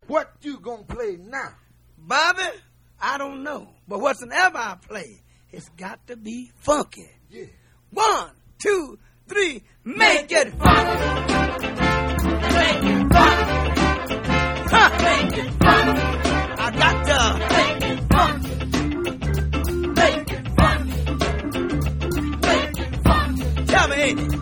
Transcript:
What you gonna play now? Bobby, I don't know. But whatsoever I play, it's got to be funky. Yeah. 1, 2, 3, make it funky. Make it funky. Huh. Make it funky. I got to Make it funky. Make it funky. Make it funky. tell me, ain't it?